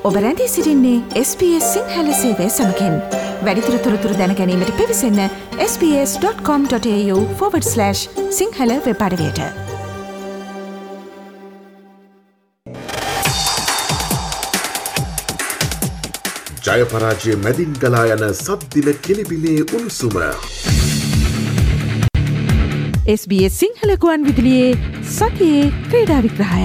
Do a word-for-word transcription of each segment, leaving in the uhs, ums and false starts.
ඔබ රැඳී සිටින්නේ එස් බී එස් සිංහල සේවය සමගින්. වැඩිදුර තොරතුරු දැන ගැනීමට පිවිසන්න S B S dot com dot A U forward slash Sinhala web අඩවියට. ජය පරාජය මැදින් ගලා යන සද්දින කෙලිබිලේ උණුසුම. එස් බී එස් සිංහල ගුවන් විදුලියේ සතියේ ක්‍රීඩා විග්‍රහය.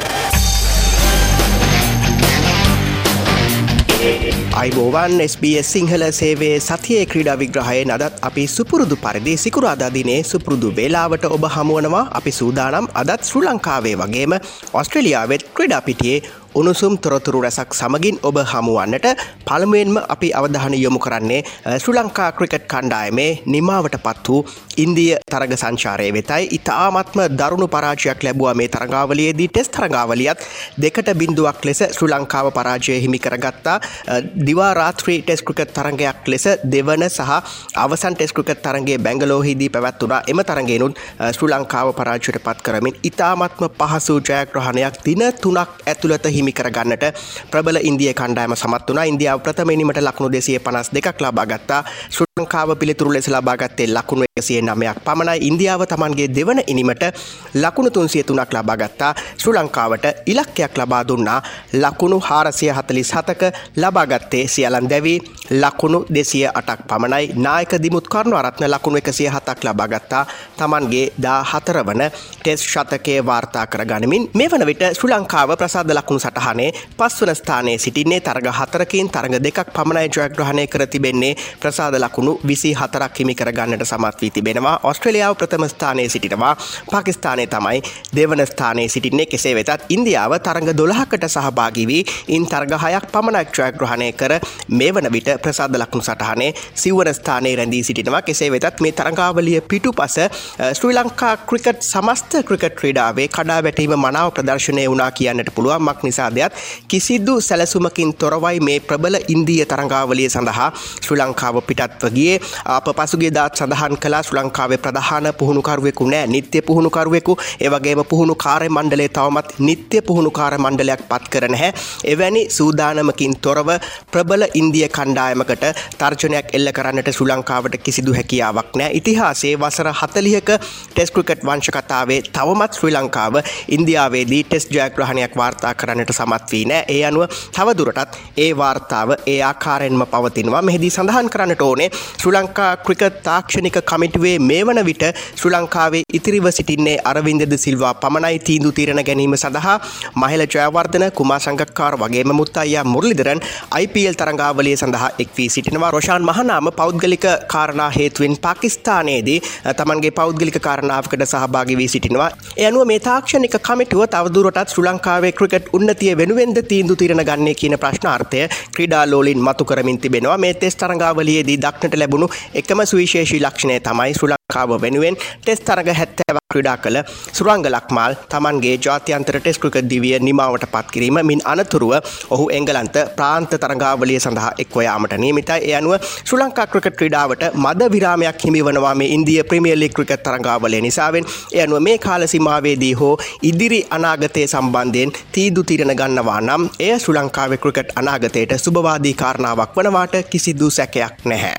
අයිබෝවන් එස් බී එස් සිංහල සේවේ සතියේ ක්‍රීඩා විග්‍රහයේ අදත් අපි සුපුරුදු පරිදි සිකුරාදා දිනේ සුපුරුදු වේලාවට ඔබ හමුවනවා. අපි සූදානම් අදත් ශ්‍රී ලංකාවේ වගේම ඕස්ට්‍රේලියාවෙත් ක්‍රීඩා පිටියේ උණුසුම් තොරතුරු රැසක් සමගින් ඔබ හමුවන්නට. පළමුවෙන්ම අපි අවධානය යොමු කරන්නේ ශ්‍රී ලංකා ක්‍රිකට් කණ්ඩායමේ නිමාවට පත් වූ ඉන්දිය තරග සංචාරය වෙතයි. ඉතාමත්ම දරුණු පරාජයක් ලැබුවා මේ තරගාවලියේදී. ටෙස්ට් තරගාවලියත් දෙකට බිඳුවක් ලෙස ශ්‍රී ලංකාව පරාජය හිමි කරගත්තා. දිවා රාත්‍රී ටෙස්ට් ක්‍රිකට් තරගයක් ලෙස දෙවන සහ අවසන් ටෙස්ට් ක්‍රිකට් තරගයේ බැංගලෝරෙහිදී පැවැත්වුණා. එම තරගයෙනුත් ශ්‍රී ලංකාව පරාජයට පත් කරමින් ඉතාමත්ම පහසු ජයග්‍රහණයක් දින තුනක් ඇතුළත හිමි කරගන්නට ප්‍රබල ඉන්දිය කණ්ඩායම සමත් වුණා. ඉන්දියාව ප්‍රථම ඉනිමට ලකුණු දෙසිය පනස් දෙකක් ලබා ගත්තා. ශ්‍රී ලංකාව පිළිතුරු ලෙස ලබා ගත්තේ ලකුණු එකසිය නවයක් පමණයි. ඉන්දියාව තමන්ගේ දෙවන ඉනිමට ලකුණු තුන්සිය තුනක් ලබා ගත්තා. ශ්‍රී ලංකාවට ඉලක්කයක් ලබා දුන්නා. ලකුණු හාරසිය හතළිස් හතක ලබා ගත්තේ සියලන් දැවී ලකුණු දෙසිය අටක් පමණයි. නායක දිමුත් කරුණාරත්න ලකුණු එකසිය හතක් ලබා ගත්තා. තමන්ගේ දාහතර වන ටෙස්ට් ශතකයේ වාර්තා කර ගනිමින් මේ වන විට ශ්‍රී ලංකාව ප්‍රසාද ලකුණු සටහනේ පස්වන ස්ථානයේ සිටින්නේ. තරග හතරකින් තරග දෙකක් පමණයි ජයග්‍රහණය කර තිබෙන්නේ. ප්‍රසාද ලකුණු විසි හතරක් හිමි කර ගන්නට සමත් වී තිබෙනවා. ඕස්ට්‍රේලියාව ප්‍රථම ස්ථානයේ සිටිනවා. පාකිස්තානය තමයි දෙවන ස්ථානයේ සිටින්නේ. කෙසේ වෙතත් ඉන්දියාව තරග දොළහකට සහභාගී වී ඉන් තරග හයක් පමණක් ජයග්‍රහණය කර මේ වන විට ප්‍රසාද ලකුණු සටහනේ සිව්වන ස්ථානයේ රැඳී සිටිනවා. කෙසේ වෙතත් මේ තරගාවලිය පිටුපස ශ්‍රී ලංකා ක්‍රිකට් සමස්ත ක්‍රිකට් ක්‍රීඩාවේ කඩා වැටීම මනාව ප්‍රදර්ශනය වුණා කියන්නට පුළුවන්. මක් නිසාදයක් කිසිදු සැලසුමකින් තොරවයි මේ ප්‍රබල ඉන්දිය තරගාවලිය සඳහා ශ්‍රී ලංකාව පිටත්ව ගියේ. අප පසුගිය දාත් සඳහන් කළා ශ්‍රී ලංකාවේ ප්‍රධාන පුහුණුකරුවෙකු නෑ, නිත්‍ය පුහුණුකරුවෙකු. ඒ වගේම පුහුණු කාර්ය මණ්ඩලය තවමත් නිත්‍ය පුහුණු කාර්ය මණ්ඩලයක් පත් කර නැහැ. එවැනි සූදානමකින් තොරව ප්‍රබල ඉන්දිය කණ්ඩායමකට තර්ජනයක් එල්ල කරන්නට ශ්‍රී ලංකාවට කිසිදු හැකියාවක් නෑ. ඉතිහාසයේ වසර හතළිහක ටෙස්ට් ක්‍රිකට් වංශ කතාවේ තවමත් ශ්‍රී ලංකාව ඉන්දියාවේදී ටෙස්ට් ජයග්‍රහණයක් වාර්තා කරන්නට සමත් වී නෑ. ඒ අනුව තවදුරටත් ඒ වාර්තාව ඒ ආකාරයෙන්ම පවතිනවා. මෙහිදී සඳහන් කරන්නට ඕනේ ශ්‍රී ලංකා ක්‍රිකට් තාක්ෂණික කමිටුවේ මේ වන විට ශ්‍රී ලංකාවේ ඉතිරිව සිටින්නේ අරවින්ද ද සිල්වා පමණයි. තීන්දුව తీරන ගැනීම සඳහා මහිල ජයවර්ධන, කුමාර් සංගක්කාර වගේම මුත්තයියා මුරලිදරන් ආයි පී එල් තරගාවලිය සඳහා එක් වී සිටිනවා. රොෂාන් මහනාම පෞද්ගලික කාරණා හේතුවෙන් පාකිස්තානයේදී තමන්ගේ පෞද්ගලික කාරණාවකට සහභාගී වී සිටිනවා. ඒ අනුව මේ තාක්ෂණික කමිටුව තවදුරටත් ශ්‍රී ලංකාවේ ක්‍රිකට් උන්නතිය වෙනුවෙන්ද තීන්දුව తీරන ගන්නේ කියන ප්‍රශ්නාර්ථය ක්‍රීඩා ලෝලීන් මතු කරමින් තිබෙනවා. මේ ටෙස්ට් තරගාවලියේදී දක්නට ලැබුණු එකම සුවිශේෂී ලක්ෂණය තමයි ශ්‍රී ලංකාව වෙනුවෙන් ටෙස්ට් තරග හැත්තෑවක් ක්‍රීඩා කළ සුරංග ලක්මාල් තමන්ගේ ජාත්‍යන්තර ටෙස්ට් ක්‍රිකට් දිවිය නිමාවට පත් කිරීම මින් අනතුරුව ඔහු එංගලන්ත ප්‍රාන්ත තරගාවලිය සඳහා එක්ව යාමට නියමිතයි. ඒ අනුව ශ්‍රී ලංකා ක්‍රිකට් ක්‍රීඩාවට මද විරාමයක් හිමිවනවා මේ ඉන්දිය ප්‍රීමියර් ලීග් ක්‍රිකට් තරගාවලිය නිසාවෙන්. ඒ අනුව මේ කාල සීමාවේදී හෝ ඉදිරි අනාගතයේ සම්බන්ධයෙන් තීන්දුව తీරන ගන්නවා නම් එය ශ්‍රී ලංකාවේ ක්‍රිකට් අනාගතයට සුබවාදී කාරණාවක් වනවාට කිසිදු සැකයක් නැහැ.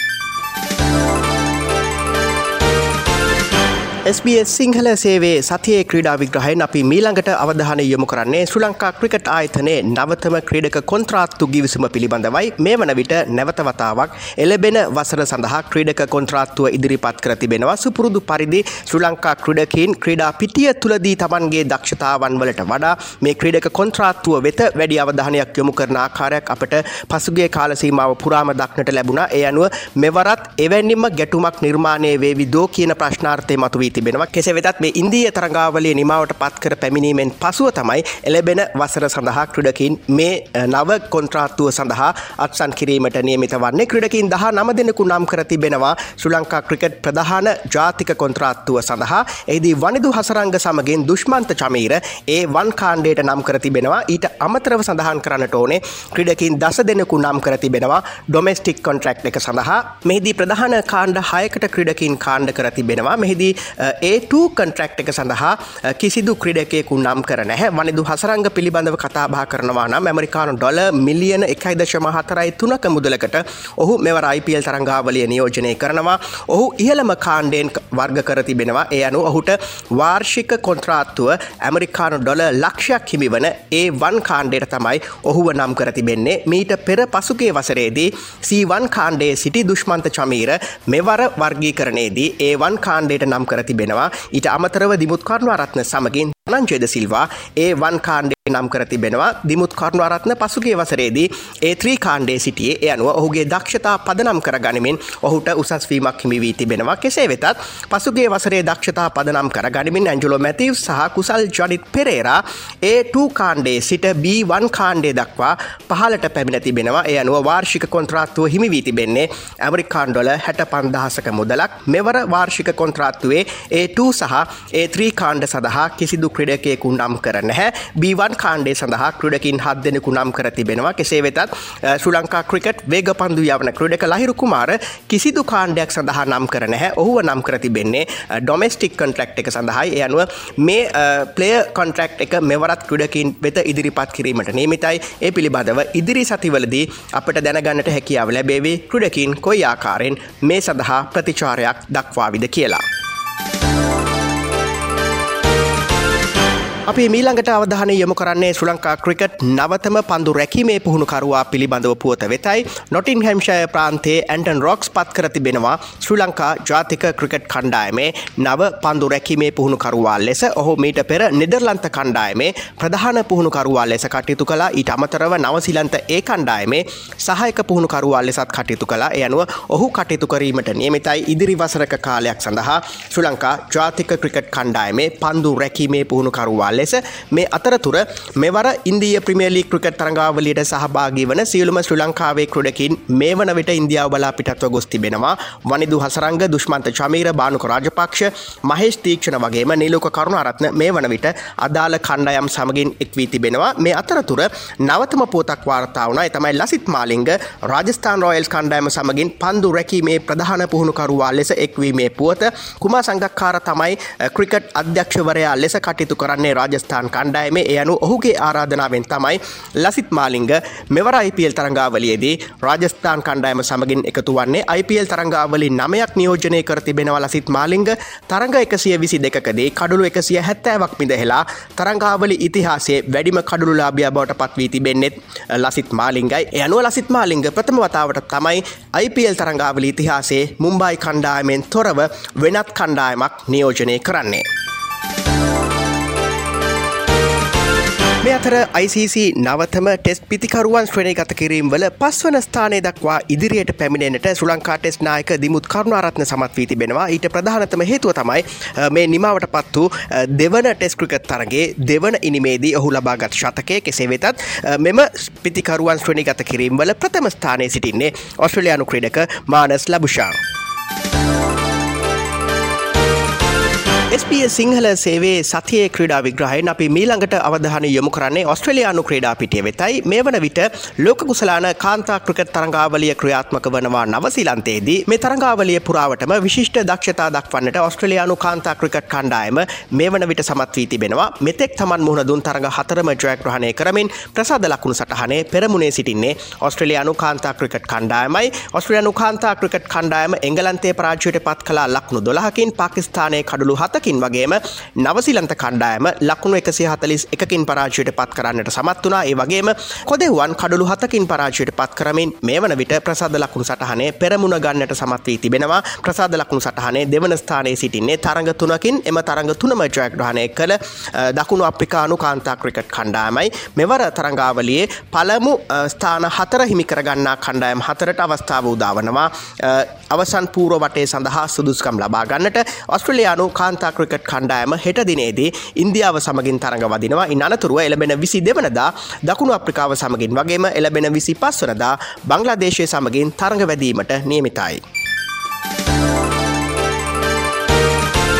එස් බී එස් සිංහල සේවේ සතියේ ක්‍රීඩා විග්‍රහයෙන් අපි මීළඟට අවධානය යොමු කරන්නේ ශ්‍රී ලංකා ක්‍රිකට් ආයතනයේ නවතම ක්‍රීඩක කොන්ත්‍රාත්තු ගිවිසුම පිළිබඳවයි. මේ වන විට නැවත වතාවක් එළබෙන වසර සඳහා ක්‍රීඩක කොන්ත්‍රාත්තුව ඉදිරිපත් කර තිබෙනවා. සුපුරුදු පරිදි ශ්‍රී ලංකා ක්‍රීඩකයින් ක්‍රීඩා පිටිය තුලදී තමන්ගේ දක්ෂතාවන් වලට වඩා මේ ක්‍රීඩක කොන්ත්‍රාත්තුව වෙත වැඩි අවධානයක් යොමු කරන ආකාරයක් අපට පසුගිය කාල සීමාව පුරාම දක්නට ලැබුණා. ඒ අනුව මෙවරත් එවැනිම ගැටුමක් නිර්මාණය වේවි දෝ කියන ප්‍රශ්නාර්ථය මතුවී තිබෙනවා. කෙසේ වෙතත් මේ ඉන්දිය තරගාවලිය නිමාවට පත් කර පැමිණීමෙන් පසුව තමයි එළබෙන වසර සඳහා ක්‍රීඩකයින් මේ නව කොන්ත්‍රාත්තුව සඳහා අත්සන් කිරීමට නියමිත වන්නේ. ක්‍රීඩකයින් දහනව දෙනෙකු නම් කර තිබෙනවා ශ්‍රී ලංකා ක්‍රිකට් ප්‍රධාන ජාතික කොන්ත්‍රාත්තුව සඳහා. එහිදී වනිදු හසරංග සමගින් දුෂ්මන්ත චමීර ඒ වන් කාණ්ඩයට නම් කර තිබෙනවා. ඊට අමතරව සඳහන් කරන්නට ඕනේ ක්‍රීඩකයින් දස දෙනෙකු නම් කර තිබෙනවා ඩොමෙස්ටික් කොන්ට්‍රැක්ට් එක සඳහා. මෙහිදී ප්‍රධාන කාණ්ඩ හයකට ක්‍රීඩකයින් කාණ්ඩ කර තිබෙනවා. මෙහිදී ඒ ටූ කොන්ට්‍රැක්ට් එක සඳහා කිසිදු ක්‍රීඩකයෙකු නම් කර නැහැ. වනිදු හසරංග පිළිබඳව කතා බහ කරනවා නම් ඇමරිකානු ඩොලර් මිලියන එකයි දශම හතරයි තුනක මුදලකට ඔහු මෙවර I P L තරඟාවලිය නියෝජනය කරනවා. ඔහු ඉහළම කාණ්ඩයෙන් වර්ග කර තිබෙනවා. ඒ අනුව ඔහුට වාර්ෂික කොන්ත්‍රාත්තුව ඇමරිකානු ඩොලර් ලක්ෂයක් හිමිවන ඒ වන් කාණ්ඩයට තමයි ඔහුව නම් කර තිබෙන්නේ. මීට පෙර පසුගිය වසරේදී සී වන් කාණ්ඩයේ සිටි දුෂ්මන්ත චමීර මෙවර වර්ගීකරණයේදී ඒ වන් කාණ්ඩයට නම් කර තිබෙනවා. ඊට අමතරව දිමුත් කරුණාරත්න සමගින් ධනංජය ද සිල්වා ඒ වන් කාණ්ඩයට නම් කර තිබෙනවා. දිමුත් කරුණාරත්න පසුගිය වසරේදී ඒ ත්‍රී කාණ්ඩයේ සිටියේ. ඒ අනුව ඔහුගේ දක්ෂතා පදනම් කර ගනිමින් ඔහුට උසස් වීමක් හිමි වී තිබෙනවා. කෙසේ වෙතත් පසුගිය වසරේ දක්ෂතා පදනම් කර ගනිමින් ඇන්ජලෝ මැතිව්ස් සහ කුසල් ජඩිත් පෙරේරා ඒ ටූ කාණ්ඩයේ සිට බී වන් කාණ්ඩය දක්වා පහළට පැමිණ තිබෙනවා. ඒ අනුව වාර්ෂික කොන්ත්‍රාත්තුව හිමි වී තිබෙන්නේ ඇමරිකානු ඩොලර් හැට පන්දාහක මුදලක්. මෙවර වාර්ෂික කොන්ත්‍රාත්තුවේ ඒ ටූ සහ ඒ ත්‍රී කාණ්ඩ සඳහා කිසිදු ක්‍රීඩකයෙකු නම් කර නැහැ. බී වන් කාණ්ඩය සඳහා ක්‍රීඩකින් හත් දෙනෙකු නම් කර තිබෙනවා. කෙසේ වෙතත් ශ්‍රී ලංකා ක්‍රිකට් වේගපන්දු යවන ක්‍රීඩක ලහිරු කුමාර කිසිදු කාණ්ඩයක් සඳහා නම් කර නැහැ. ඔහුව නම් කර තිබෙන්නේ ඩොමෙස්ටික් කොන්ට්‍රැක්ට් එක සඳහායි. ඒ අනුව මේ ප්ලේයර් කොන්ට්‍රැක්ට් එක මෙවරත් ක්‍රීඩකින් වෙත ඉදිරිපත් කිරීමට නියමිතයි. ඒ පිළිබඳව ඉදිරි සතිවලදී අපට දැනගන්නට හැකියාව ලැබේවි ක්‍රීඩකින් කොයි ආකාරයෙන් මේ සඳහා ප්‍රතිචාරයක් දක්වාවිද කියලා. අපි මීළඟට අවධානය යොමු කරන්නේ ශ්‍රී ලංකා ක්‍රිකට් නවතම පන්දු රැකීමේ පුහුණුකරුවා පිළිබඳව පුවත වෙතයි. නොටින්හැම්ෂයර් ප්‍රාන්තයේ ඇන්ටන් රොක්ස් පත් කර තිබෙනවා ශ්‍රී ලංකා ජාතික ක්‍රිකට් කණ්ඩායමේ නව පන්දු රැකීමේ පුහුණුකරුවා ලෙස. ඔහු මීට පෙර නෙදර්ලන්ත කණ්ඩායමේ ප්‍රධාන පුහුණුකරුවා ලෙස කටයුතු කළා. ඊට අමතරව නවසීලන්ත ඒ කණ්ඩායමේ සහායක පුහුණුකරුවා ලෙසත් කටයුතු කළා. ඒ අනුව ඔහු කටයුතු කිරීමට නියමිතයි ඉදිරි වසරක කාලයක් සඳහා ශ්‍රී ලංකා ජාතික ක්‍රිකට් කණ්ඩායමේ පන්දු රැකීමේ පුහුණුකරුවා ලෙස. මේ අතරතුර මෙවර ඉන්දීය ප්‍රීමියර් ලීග් ක්‍රිකට් තරඟාවලියට සහභාගී වන සියලුම ශ්‍රී ලංකාවේ ක්‍රීඩකින් මේ වන විට ඉන්දියාව බලා පිටත්ව ගොස් තිබෙනවා. වනිදු හසරංග, දුෂ්මන්ත චමීර, බානුක රාජපක්ෂ, මහේෂ් තීක්ෂණ වගේම නීලෝක කරුණාරත්න මේ වන විට අදාළ කණ්ඩායම් සමගින් එක් වී තිබෙනවා. මේ අතරතුර නවතම පුවතක් වාර්තා වුණා. ඒ තමයි ලසිත් මාලිංග රාජස්ථාන් රොයල්ස් කණ්ඩායම සමගින් පන්දු රැකීමේ ප්‍රධාන පුහුණුකරුවා ලෙස එක්වීමේ පුවත. කුමාර් සංගක්කාර තමයි ක්‍රිකට් අධ්‍යක්ෂවරයා ලෙස කටයුතු කරන්නේ රාජස්ථාන් කණ්ඩායමේ. ඒ අනුව ඔහුගේ ආරාධනාවෙන් තමයි ලසිත් මාලිංග මෙවර I P L තරඟාවලියේදී රාජස්ථාන් කණ්ඩායම සමගින් එකතු වන්නේ. I P L තරඟාවලි නවයක් නියෝජනය කර තිබෙනවා ලසිත් මාලිංග. තරඟ එකසිය විසි දෙකකදී කඩුළු එකසිය හැත්තෑවක් මිදහෙලා තරඟාවලි ඉතිහාසයේ වැඩිම කඩුළුලාභියා බවට පත් වී තිබෙන්නේ ලසිත් මාලිංගයි. ඒ අනුව ලසිත් මාලිංග ප්‍රථම වතාවට තමයි I P L තරඟාවලි ඉතිහාසයේ මුම්බයි කණ්ඩායමෙන් තොරව වෙනත් කණ්ඩායමක් නියෝජනය කරන්නේ. මේ අතර I C C නවතම ටෙස්ට් පිතිකරුවන් ශ්‍රේණීගත කිරීම වල පස්වන ස්ථානය දක්වා ඉදිරියට පැමිණෙන්නට ශ්‍රී ලංකා ටෙස්ට් නායක දිමුත් කරුණාරත්න සමත් වී තිබෙනවා. ඊට ප්‍රධානතම හේතුව තමයි මේ නිමාවට පත් වූ දෙවන ටෙස්ට් ක්‍රිකට් තරගයේ දෙවන ඉනිමේදී ඔහු ලබාගත් ශතකය. කෙසේ වෙතත් මෙම පිතිකරුවන් ශ්‍රේණීගත කිරීම වල ප්‍රථම ස්ථානයේ සිටින්නේ ඕස්ට්‍රේලියානු ක්‍රීඩක මානස් ලබුෂාන්. S B S සිංහල සේවයේ සතියේ ක්‍රීඩා විග්‍රහයෙන් අපි මීළඟට අවධානය යොමු කරන්නේ ඕස්ට්‍රේලියානු ක්‍රීඩා පිටිය වෙතයි. මේ වන විට ලෝක කුසලාන කාන්තා ක්‍රිකට් තරඟාවලිය ක්‍රියාත්මක වනවා නවසීලන්තයේදී. මේ තරඟාවලිය පුරාවටම විශිෂ්ට දක්ෂතා දක්වන්නට ඕස්ට්‍රේලියානු කාන්තා ක්‍රිකට් කණ්ඩායම මේ වන විට සමත් වී තිබෙනවා. මෙතෙක් තමන් මුහුණ දුන් තරඟ හතරම ජයග්‍රහණය කරමින් ප්‍රසාද ලකුණු සටහනේ පෙරමුණේ සිටින්නේ ඕස්ට්‍රේලියානු කාන්තා ක්‍රිකට් කණ්ඩායමයි. ඕස්ට්‍රේලියානු කාන්තා ක්‍රිකට් කණ්ඩායම එංගලන්තයේ පරාජයට පත් කළ ලකුණු දොළහකින්, පාකිස්තානයේ කඩුළු හතකින් වගේම නවසීලන්ත කණ්ඩායම ලකුණු එකසිය හතළිස් එකකින් පරාජයට පත් කරන්නට සමත් වුණා. ඒ වගේම කොදෙව්වන් කඩුළු හතකින් පරාජයට පත් කරමින් මේ වන විට ප්‍රසාද ලකුණු සටහනේ පෙරමුණ ගන්නට සමත් වී තිබෙනවා. ප්‍රසාද ලකුණු සටහනේ දෙවන ස්ථානයේ සිටින්නේ තරඟ තුනකින්. එම තරඟ තුනම ජයග්‍රහණය කළ දකුණු අප්‍රිකානු කාන්තා ක්‍රිකට් කණ්ඩායමයි. මෙවර තරඟාවලියේ පළමු ස්ථාන හතර හිමි කරගන්නා කණ්ඩායම් හතරට අවස්ථාව උදා වනවා. අවසන් පූර්ව වටේ සඳහා සුදුසුකම් ලබා ගන්නට ඕස්ට්‍රේලියානු කාන්තා ක්‍රිකට් කණ්ඩායම හෙට දිනේදී ඉන්දියාව සමගින් තරඟ වදිනවා. ඉන් අනතුරුව එළඹෙන විසි දෙවනදා දකුණු අප්‍රිකාව සමගින් වගේම එළඹෙන විසි පස් වනදා බංග්ලාදේශය සමගින් තරඟ වැදීමට නියමිතයි.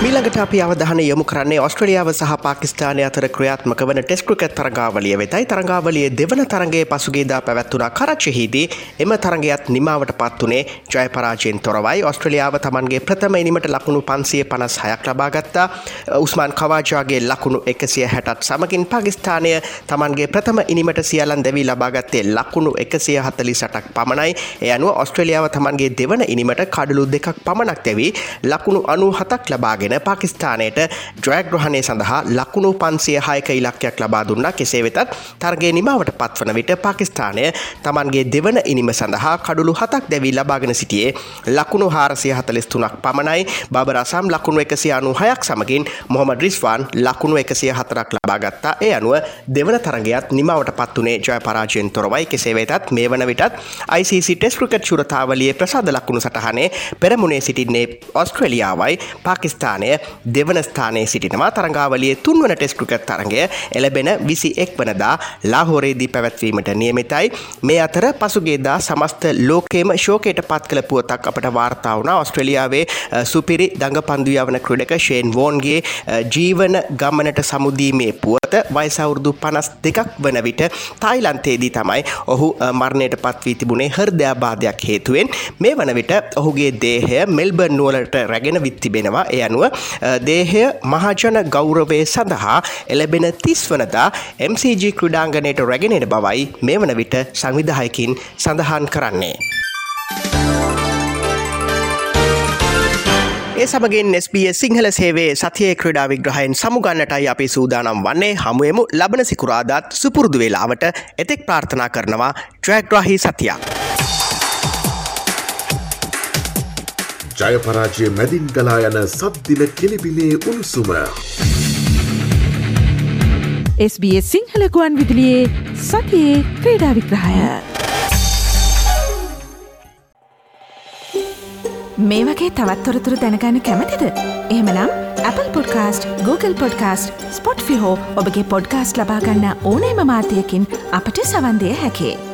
මීළඟට අපි අවධානය යොමු කරන්නේ ඕස්ට්‍රේලියාව සහ පාකිස්තානය අතර ක්‍රියාත්මක වන ටෙස්ට් ක්‍රිකට් තරඟාවලිය වෙතයි. තරඟාවලියේ දෙවන තරඟයේ පසුගියදා පැවැත්වුණා කරච්චිහිදී. එම තරඟයත් නිමාවට පත් වුණේ ජය පරාජයෙන් තොරවයි. ඕස්ට්‍රේලියාව තමන්ගේ ප්‍රථම ඉනිමට ලකුණු පන්සිය පනස් හයක් ලබා ගත්තා. උස්මාන් කවාජාගේ ලකුණු එකසිය හැටත් සමගින් පාකිස්තානය තමන්ගේ ප්‍රථම ඉනිමට සියලන් දෙවි ලබා ගත්තේ ලකුණු එකසිය හතළිස් අටක් පමණයි. ඒ අනුව ඕස්ට්‍රේලියාව තමන්ගේ දෙවන ඉනිමට කඩලු දෙකක් පමණක් දැවි ලකුණු අනූ හතක් ලබාගෙන පාකිස්තානයට ජයග්‍රහණය සඳහා ලකුණු පන්සිය හයක ඉලක්කයක් ලබා දුන්නා. කෙසේ වෙතත් තරගයේ නිමාවට පත්වන විට පාකිස්තානය තමන්ගේ දෙවන ඉනිම සඳහා කඩලු හතක් දැවි ලබාගෙන සිටියේ ලකුණු හාරසිය හතළිස් තුනක් පමණයි. බබර් අසම් ලකුණු එකසිය අනූ හයක් සමගින් මොහමඩ් රිස්වාන් ලකුණු එකසිය හතරක් ලබා ගත්තා. ඒ අනුව දෙවන තරගයත් නිමාවට පත් වුණේ ජය පරාජයෙන් තොරවයි. කෙසේ වෙතත් මේ වන විටත් I C C test cricket ශුරතාවලියේ ප්‍රසාද ලකුණු සටහනේ පෙරමුණේ සිටින්නේ ඕස්ට්‍රේලියාවයි. පාකිස්තානය දෙවන ස්ථානයේ සිටිනවා. තරඟාවලියේ තුන්වන ටෙස්ට් ක්‍රිකට් තරඟය එළබෙන විසි එක් වනදා ලාහෝරේදී පැවැත්වීමට නියමිතයි. මේ අතර පසුගියදා සමස්ත ලෝකයේම ශෝකයට පත් කළ පුවතක් අපට වාර්තා වුණා. ඕස්ට්‍රේලියාවේ සුපිරි දඟපන්දු යවන ක්‍රීඩක ෂේන් වෝන්ගේ ජීවන ගමනට සමුදීමේ පුවත වයස අවුරුදු පනස් දෙකක් වන විට තායිලන්තයේදී තමයි ඔහු මරණයට පත් වී තිබුණේ හෘදයාබාධයක් හේතුවෙන්. මේ වන විට ඔහුගේ දේහය මෙල්බර්න් නුවරට රැගෙන විත් තිබෙනවා. ඒ අනුව දේහය මහජන ගෞරවය සඳහා එළබෙන තිස් වනදා M C G ක්‍රීඩාංගණයට රැගෙන එන බවයි මේ වන විට සංවිධායකින් සඳහන් කරන්නේ. ඒ සමගින් S B S සිංහල සේවයේ සතියේ ක්‍රීඩා විග්‍රහයෙන් සමුගන්නටයි අපි සූදානම් වන්නේ. හමුවෙමු ලබන සිකුරාදාත් සුපුරුදු වේලාවට. එතෙක් ප්‍රාර්ථනා කරනවා ජයග්‍රාහී සතියක්. ජය පරාජය මැදින් ගලා යන සද්දින කෙලිබිලේ උණුසුම. S B S සිංහල ගුවන් විදුලියේ සතියේ ක්‍රීඩා විග්‍රහය. මේ වගේ තවත් තොරතුරු දැනගන්න කැමතිද? එහෙමනම් Apple Podcast, Google Podcast, Spotify හෝ ඔබගේ පොඩ්කාස්ට් ලබා ගන්න ඕනෑම මාධ්‍යයකින් අපට සවන් දිය හැකියි.